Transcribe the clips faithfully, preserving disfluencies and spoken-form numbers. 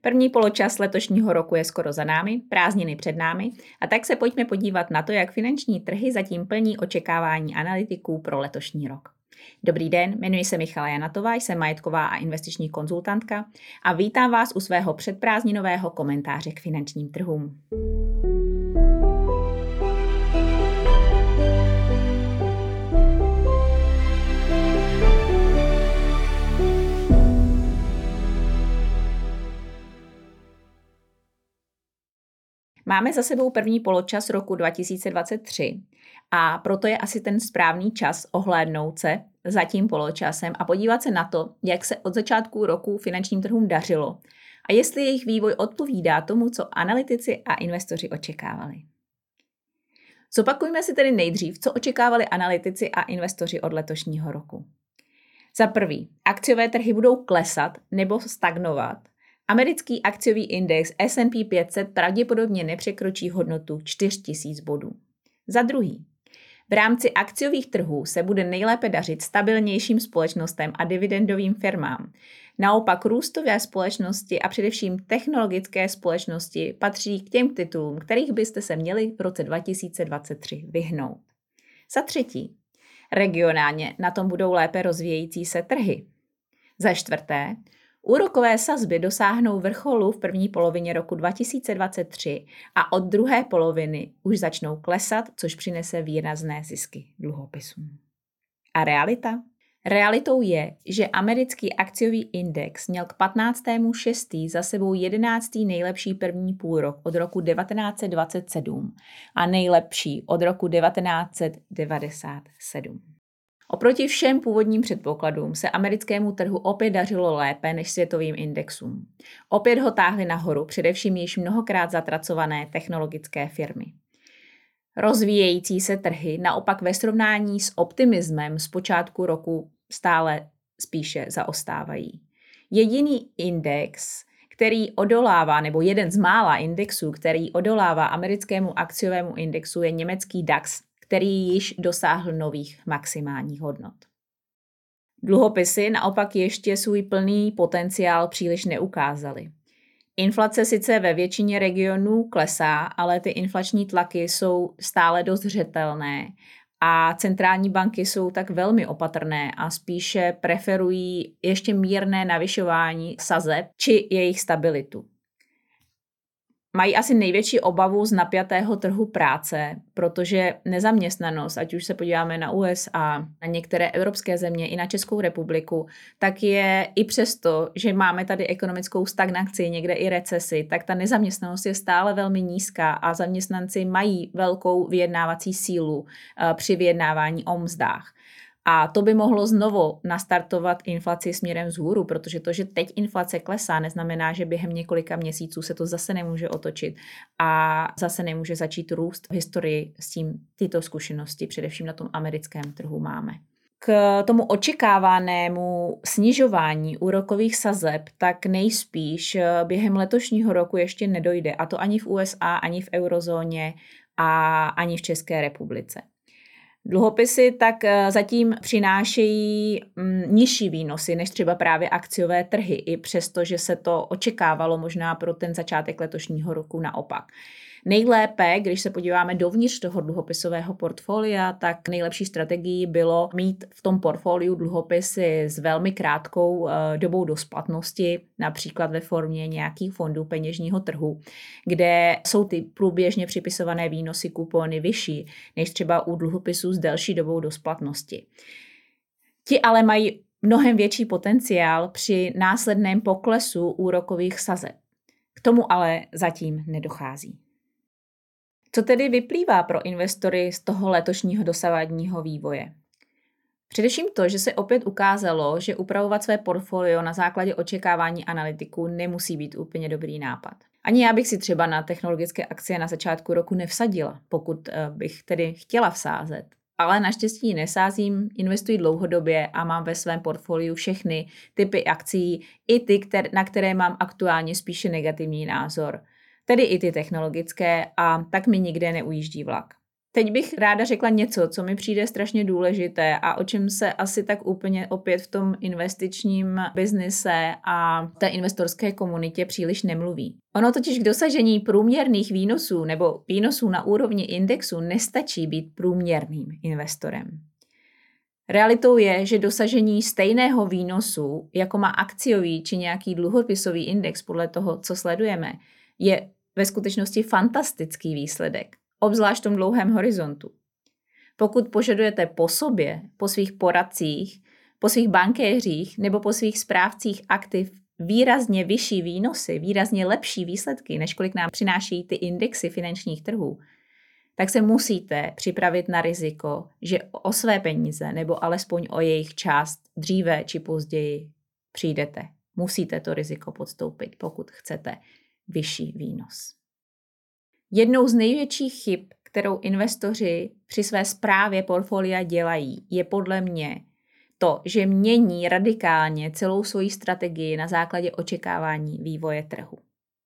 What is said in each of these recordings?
První poločas letošního roku je skoro za námi, prázdniny před námi, a tak se pojďme podívat na to, jak finanční trhy zatím plní očekávání analytiků pro letošní rok. Dobrý den, jmenuji se Michala Janatová, jsem majetková a investiční konzultantka a vítám vás u svého předprázdninového komentáře k finančním trhům. Máme za sebou první poločas roku dva tisíce dvacet tři a proto je asi ten správný čas ohlédnout se za tím poločasem a podívat se na to, jak se od začátku roku finančním trhům dařilo a jestli jejich vývoj odpovídá tomu, co analytici a investoři očekávali. Zopakujme si tedy nejdřív, co očekávali analytici a investoři od letošního roku. Za prvý, akciové trhy budou klesat nebo stagnovat. Americký akciový index S and P pět set pravděpodobně nepřekročí hodnotu čtyři tisíce bodů. Za druhý, v rámci akciových trhů se bude nejlépe dařit stabilnějším společnostem a dividendovým firmám. Naopak růstové společnosti a především technologické společnosti patří k těm titulům, kterých byste se měli v roce dva tisíce dvacet tři vyhnout. Za třetí, regionálně na tom budou lépe rozvíjející se trhy. Za čtvrté, úrokové sazby dosáhnou vrcholu v první polovině roku dva tisíce dvacet tři a od druhé poloviny už začnou klesat, což přinese výrazné zisky dluhopisům. A realita? Realitou je, že americký akciový index měl k patnáctému šestého za sebou jedenáctý nejlepší první půlrok od roku devatenáct set dvacet sedm a nejlepší od roku devatenáct set devadesát sedm. Oproti všem původním předpokladům se americkému trhu opět dařilo lépe než světovým indexům. Opět ho táhly nahoru především již mnohokrát zatracované technologické firmy. Rozvíjející se trhy naopak ve srovnání s optimismem z počátku roku stále spíše zaostávají. Jediný index, který odolává, nebo jeden z mála indexů, který odolává americkému akciovému indexu, je německý DAX, který již dosáhl nových maximálních hodnot. Dluhopisy naopak ještě svůj plný potenciál příliš neukázaly. Inflace sice ve většině regionů klesá, ale ty inflační tlaky jsou stále dost zřetelné a centrální banky jsou tak velmi opatrné a spíše preferují ještě mírné navyšování sazeb či jejich stabilitu. Mají asi největší obavu z napjatého trhu práce, protože nezaměstnanost, ať už se podíváme na U S A, na některé evropské země i na Českou republiku, tak je i přesto, že máme tady ekonomickou stagnaci, někde i recesi, tak ta nezaměstnanost je stále velmi nízká a zaměstnanci mají velkou vyjednávací sílu při vyjednávání o mzdách. A to by mohlo znovu nastartovat inflaci směrem vzhůru, protože to, že teď inflace klesá, neznamená, že během několika měsíců se to zase nemůže otočit a zase nemůže začít růst. V historii s tím tyto zkušenosti především na tom americkém trhu máme. K tomu očekávanému snižování úrokových sazeb tak nejspíš během letošního roku ještě nedojde, a to ani v U S A, ani v eurozóně a ani v České republice. Dluhopisy tak zatím přinášejí nižší výnosy než třeba právě akciové trhy, i přesto, že se to očekávalo možná pro ten začátek letošního roku naopak. Nejlépe, když se podíváme dovnitř toho dluhopisového portfolia, tak nejlepší strategií bylo mít v tom portfoliu dluhopisy s velmi krátkou dobou do splatnosti, například ve formě nějakých fondů peněžního trhu, kde jsou ty průběžně připisované výnosy kupony vyšší než třeba u dluhopisů s delší dobou do splatnosti. Ti ale mají mnohem větší potenciál při následném poklesu úrokových sazeb. K tomu ale zatím nedochází. Co tedy vyplývá pro investory z toho letošního dosavadního vývoje? Především to, že se opět ukázalo, že upravovat své portfolio na základě očekávání analytiků nemusí být úplně dobrý nápad. Ani já bych si třeba na technologické akcie na začátku roku nevsadila, pokud bych tedy chtěla vsázet. Ale naštěstí nesázím, investuji dlouhodobě a mám ve svém portfoliu všechny typy akcií, i ty, na které mám aktuálně spíše negativní názor. Tedy i ty technologické, a tak mi nikde neujíždí vlak. Teď bych ráda řekla něco, co mi přijde strašně důležité a o čem se asi tak úplně opět v tom investičním biznise a té investorské komunitě příliš nemluví. Ono totiž k dosažení průměrných výnosů nebo výnosů na úrovni indexu nestačí být průměrným investorem. Realitou je, že dosažení stejného výnosu, jako má akciový či nějaký dluhopisový index podle toho, co sledujeme, je ve skutečnosti fantastický výsledek, obzvlášť v tom dlouhém horizontu. Pokud požadujete po sobě, po svých poradcích, po svých bankéřích nebo po svých správcích aktiv výrazně vyšší výnosy, výrazně lepší výsledky, než kolik nám přináší ty indexy finančních trhů, tak se musíte připravit na riziko, že o své peníze nebo alespoň o jejich část dříve či později přijdete. Musíte to riziko podstoupit, pokud chcete vyšší výnos. Jednou z největších chyb, kterou investoři při své správě portfolia dělají, je podle mě to, že mění radikálně celou svoji strategii na základě očekávání vývoje trhu.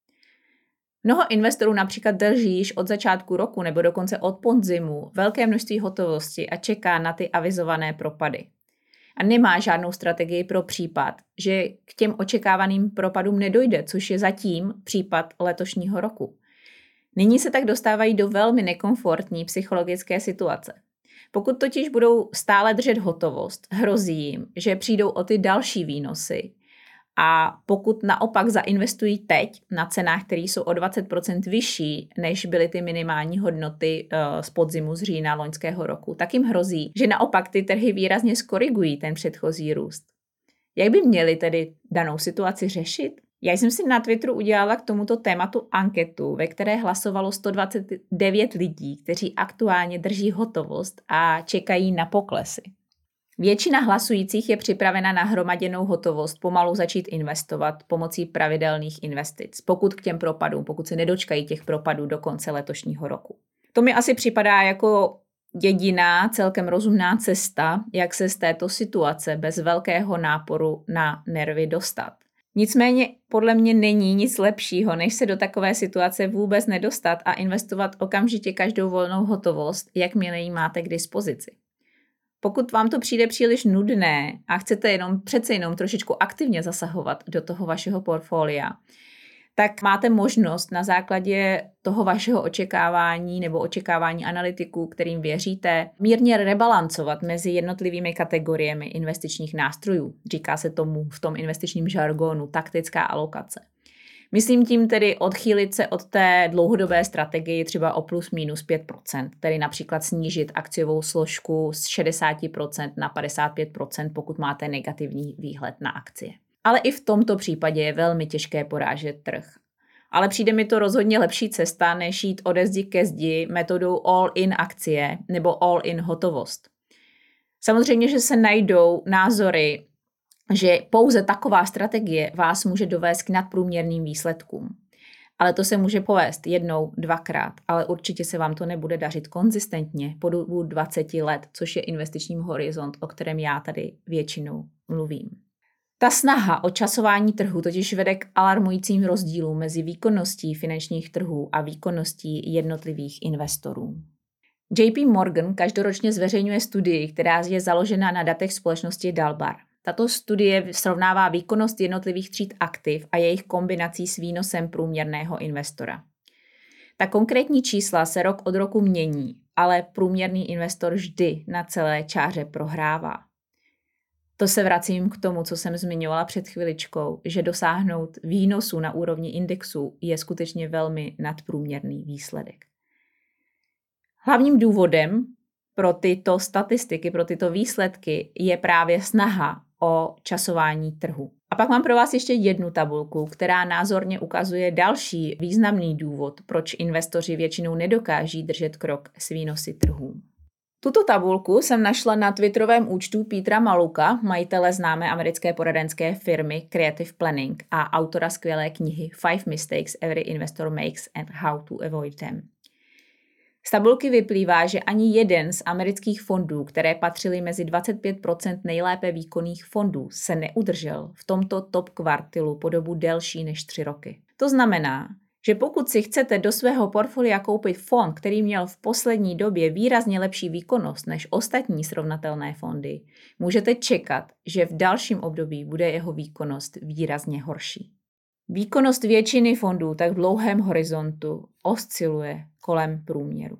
Mnoho investorů například drží již od začátku roku nebo dokonce od podzimu velké množství hotovosti a čeká na ty avizované propady. A nemá žádnou strategii pro případ, že k těm očekávaným propadům nedojde, což je zatím případ letošního roku. Nyní se tak dostávají do velmi nekomfortní psychologické situace. Pokud totiž budou stále držet hotovost, hrozí jim, že přijdou o ty další výnosy. A pokud naopak zainvestují teď na cenách, které jsou o dvacet procent vyšší, než byly ty minimální hodnoty z podzimu z října loňského roku, tak jim hrozí, že naopak ty trhy výrazně skorigují ten předchozí růst. Jak by měli tedy danou situaci řešit? Já jsem si na Twitteru udělala k tomuto tématu anketu, ve které hlasovalo sto dvacet devět lidí, kteří aktuálně drží hotovost a čekají na poklesy. Většina hlasujících je připravena na hromaděnou hotovost pomalu začít investovat pomocí pravidelných investic, pokud k těm propadům, pokud se nedočkají těch propadů do konce letošního roku. To mi asi připadá jako jediná celkem rozumná cesta, jak se z této situace bez velkého náporu na nervy dostat. Nicméně podle mě není nic lepšího, než se do takové situace vůbec nedostat a investovat okamžitě každou volnou hotovost, jakmile ji máte k dispozici. Pokud vám to přijde příliš nudné a chcete jenom přece jenom trošičku aktivně zasahovat do toho vašeho portfolia, tak máte možnost na základě toho vašeho očekávání nebo očekávání analytiků, kterým věříte, mírně rebalancovat mezi jednotlivými kategoriemi investičních nástrojů. Říká se tomu v tom investičním žargonu taktická alokace. Myslím tím tedy odchýlit se od té dlouhodobé strategii třeba o plus minus pět procent, tedy například snížit akciovou složku z šedesát procent na padesát pět procent, pokud máte negativní výhled na akcie. Ale i v tomto případě je velmi těžké porážet trh. Ale přijde mi to rozhodně lepší cesta, než jít ode zdi ke zdi metodou all-in akcie nebo all-in hotovost. Samozřejmě, že se najdou názory, že pouze taková strategie vás může dovést k nadprůměrným výsledkům. Ale to se může povést jednou, dvakrát, ale určitě se vám to nebude dařit konzistentně po dobu dvacet let, což je investiční horizont, o kterém já tady většinou mluvím. Ta snaha o časování trhu totiž vede k alarmujícím rozdílům mezi výkonností finančních trhů a výkonností jednotlivých investorů. J P Morgan každoročně zveřejňuje studii, která je založena na datech společnosti Dalbar. Tato studie srovnává výkonnost jednotlivých tříd aktiv a jejich kombinací s výnosem průměrného investora. Ta konkrétní čísla se rok od roku mění, ale průměrný investor vždy na celé čáře prohrává. To se vracím k tomu, co jsem zmiňovala před chviličkou, že dosáhnout výnosu na úrovni indexu je skutečně velmi nadprůměrný výsledek. Hlavním důvodem pro tyto statistiky, pro tyto výsledky je právě snaha o časování trhu. A pak mám pro vás ještě jednu tabulku, která názorně ukazuje další významný důvod, proč investoři většinou nedokáží držet krok s výnosy trhů. Tuto tabulku jsem našla na twitterovém účtu Petera Maluka, majitele známé americké poradenské firmy Creative Planning a autora skvělé knihy Five Mistakes Every Investor Makes and How to Avoid Them. Z tabulky vyplývá, že ani jeden z amerických fondů, které patřily mezi dvacet pět procent nejlépe výkonných fondů, se neudržel v tomto top kvartilu po dobu delší než tři roky. To znamená, že pokud si chcete do svého portfolia koupit fond, který měl v poslední době výrazně lepší výkonnost než ostatní srovnatelné fondy, můžete čekat, že v dalším období bude jeho výkonnost výrazně horší. Výkonnost většiny fondů tak v dlouhém horizontu osciluje kolem průměru.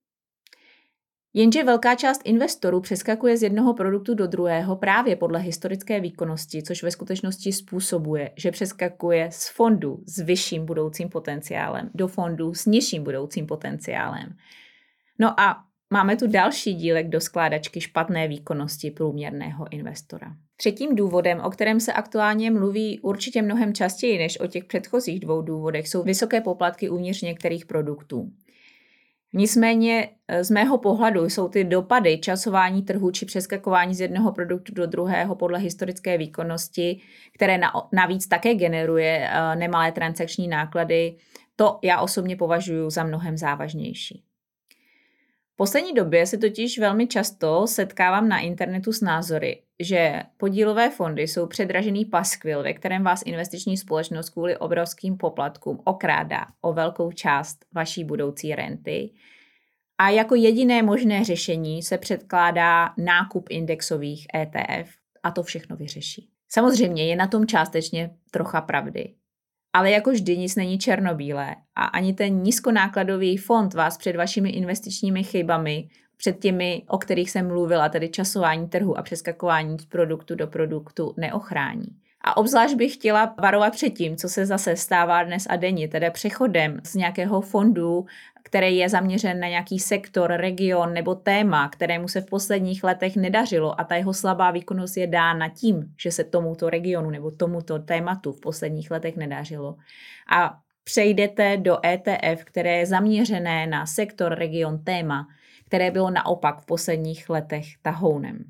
Jenže velká část investorů přeskakuje z jednoho produktu do druhého právě podle historické výkonnosti, což ve skutečnosti způsobuje, že přeskakuje z fondu s vyšším budoucím potenciálem do fondu s nižším budoucím potenciálem. No a máme tu další dílek do skládačky špatné výkonnosti průměrného investora. Třetím důvodem, o kterém se aktuálně mluví určitě mnohem častěji než o těch předchozích dvou důvodech, jsou vysoké poplatky uvnitř některých produktů. Nicméně z mého pohledu jsou ty dopady časování trhu či přeskakování z jednoho produktu do druhého podle historické výkonnosti, které navíc také generuje nemalé transakční náklady, to já osobně považuji za mnohem závažnější. V poslední době se totiž velmi často setkávám na internetu s názory, že podílové fondy jsou předražený paskvil, ve kterém vás investiční společnost kvůli obrovským poplatkům okrádá o velkou část vaší budoucí renty a jako jediné možné řešení se předkládá nákup indexových E T F a to všechno vyřeší. Samozřejmě je na tom částečně trocha pravdy. Ale jako vždy nic není černobílé a ani ten nízkonákladový fond vás před vašimi investičními chybami, před těmi, o kterých jsem mluvila, tedy časování trhu a přeskakování z produktu do produktu, neochrání. A obzvlášť bych chtěla varovat před tím, co se zase stává dnes a denně, tedy přechodem z nějakého fondu, který je zaměřen na nějaký sektor, region nebo téma, kterému se v posledních letech nedařilo a ta jeho slabá výkonnost je dána tím, že se tomuto regionu nebo tomuto tématu v posledních letech nedařilo. A přejdete do E T F, které je zaměřené na sektor, region, téma, které bylo naopak v posledních letech tahounem.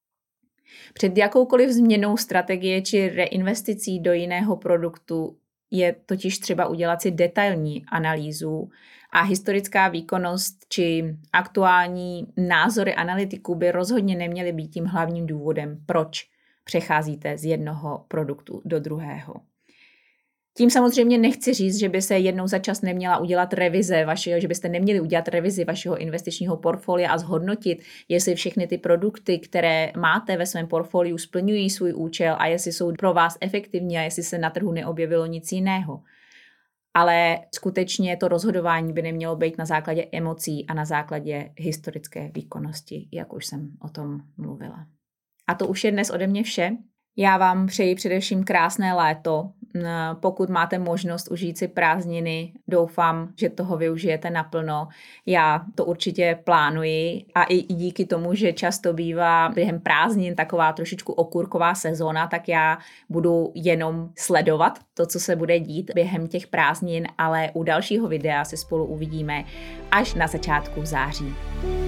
Před jakoukoliv změnou strategie či reinvesticí do jiného produktu je totiž třeba udělat si detailní analýzu a historická výkonnost či aktuální názory analytiků by rozhodně neměly být tím hlavním důvodem, proč přecházíte z jednoho produktu do druhého. Tím samozřejmě nechci říct, že by se jednou za čas neměla udělat revize vašeho, že byste neměli udělat revizi vašeho investičního portfolia a zhodnotit, jestli všechny ty produkty, které máte ve svém portfoliu, splňují svůj účel a jestli jsou pro vás efektivní a jestli se na trhu neobjevilo nic jiného. Ale skutečně to rozhodování by nemělo být na základě emocí a na základě historické výkonnosti, jak už jsem o tom mluvila. A to už je dnes ode mě vše. Já vám přeji především krásné léto. Pokud máte možnost užít si prázdniny, doufám, že toho využijete naplno. Já to určitě plánuji a i díky tomu, že často bývá během prázdnin taková trošičku okurková sezóna, tak já budu jenom sledovat to, co se bude dít během těch prázdnin, ale u dalšího videa se spolu uvidíme až na začátku září.